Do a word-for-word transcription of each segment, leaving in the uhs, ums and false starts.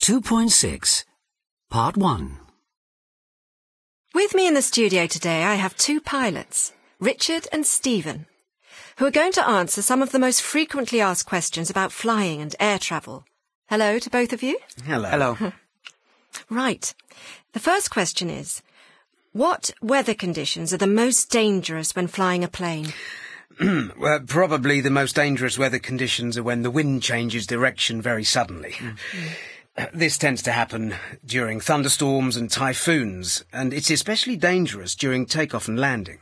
two point six, Part one. With me in the studio today I have two pilots, Richard and Stephen, who are going to answer some of the most frequently asked questions about flying and air travel. Hello to both of you. Hello. Hello. Right. The first question is, what weather conditions are the most dangerous when flying a plane? Well, probably the most dangerous weather conditions are when the wind changes direction very suddenly. Mm. This tends to happen during thunderstorms and typhoons, and it's especially dangerous during takeoff and landing.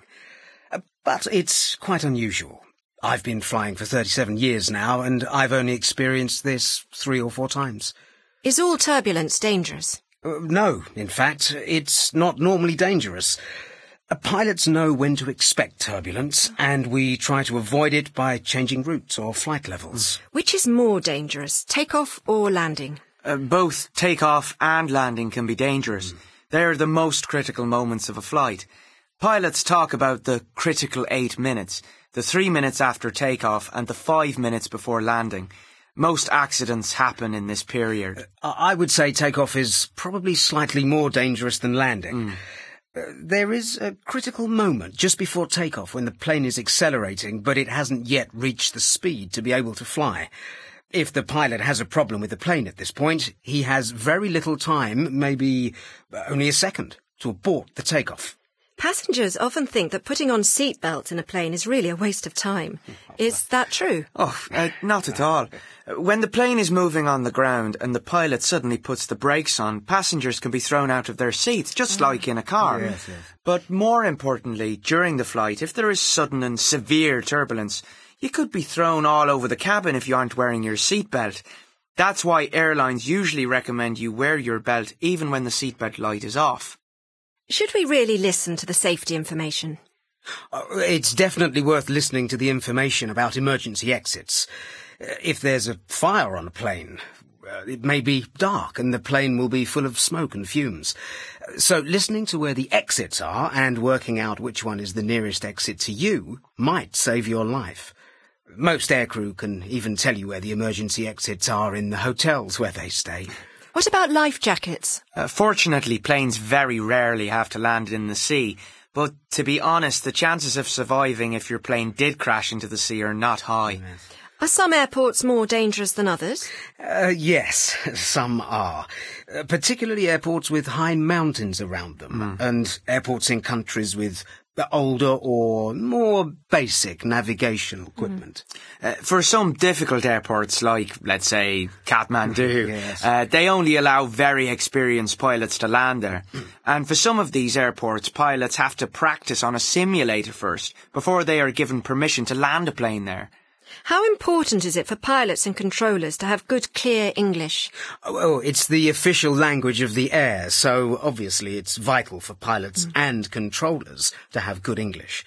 But it's quite unusual. I've been flying for thirty-seven years now, and I've only experienced this three or four times. Is all turbulence dangerous? Uh, no, in fact, it's not normally dangerous. Uh, pilots know when to expect turbulence, and we try to avoid it by changing routes or flight levels. Which is more dangerous, takeoff or landing? Uh, both takeoff and landing can be dangerous. Mm. They're the most critical moments of a flight. Pilots talk about the critical eight minutes, the three minutes after takeoff and the five minutes before landing. Most accidents happen in this period. Uh, I would say takeoff is probably slightly more dangerous than landing. Mm. Uh, there is a critical moment just before takeoff when the plane is accelerating, but it hasn't yet reached the speed to be able to fly. If the pilot has a problem with the plane at this point, he has very little time, maybe only a second, to abort the takeoff. Passengers often think that putting on seat belts in a plane is really a waste of time. Is that true? Oh, uh, not at all. When the plane is moving on the ground and the pilot suddenly puts the brakes on, passengers can be thrown out of their seats, just like in a car. Yes, yes. But more importantly, during the flight, if there is sudden and severe turbulence, you could be thrown all over the cabin if you aren't wearing your seatbelt. That's why airlines usually recommend you wear your belt even when the seatbelt light is off. Should we really listen to the safety information? Uh, it's definitely worth listening to the information about emergency exits. Uh, if there's a fire on a plane, uh, it may be dark and the plane will be full of smoke and fumes. Uh, so listening to where the exits are and working out which one is the nearest exit to you might save your life. Most aircrew can even tell you where the emergency exits are in the hotels where they stay. What about life jackets? Uh, fortunately, planes very rarely have to land in the sea. But to be honest, the chances of surviving if your plane did crash into the sea are not high. Are some airports more dangerous than others? Uh, yes, some are. Uh, particularly airports with high mountains around them, mm. and airports in countries with older or more basic navigational equipment. Mm. Uh, for some difficult airports, like, let's say, Kathmandu, yes. uh, they only allow very experienced pilots to land there. And for some of these airports, pilots have to practice on a simulator first, before they are given permission to land a plane there. How important is it for pilots and controllers to have good, clear English? Oh, well, it's the official language of the air, so obviously it's vital for pilots mm. and controllers to have good English.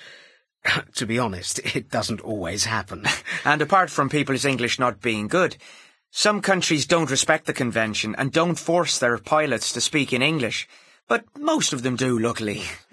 To be honest, it doesn't always happen. And apart from people's English not being good, some countries don't respect the convention and don't force their pilots to speak in English. But most of them do, luckily.